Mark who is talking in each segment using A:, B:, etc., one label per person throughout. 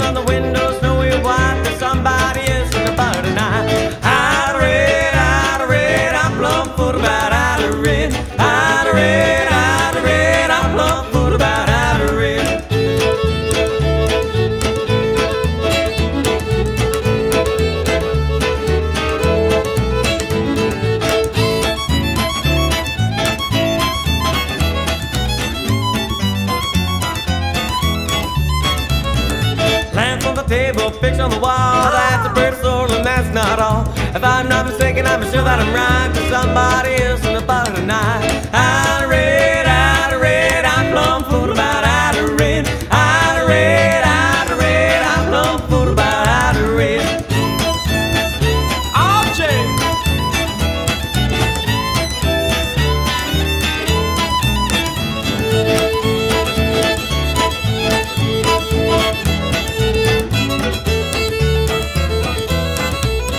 A: on the window, snowy white. There's somebody else in the bar tonight. Out of red, I'm plumb fool about out of red. Out of red, I'm plumb fool about out of red. Lamp on the table, picture on the wall. That's a pretty soul and that's not all. If I'm not mistaken, I'm sure that I'm right. There's somebody else in the bar tonight. Out of red, I'm plumb fool about out of red. Out of red, I'm plumb fool about out of red. Oh, Jay.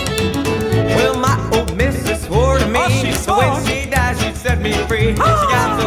A: Well, my old missus swore to me, so when she died, she'd set me free. She got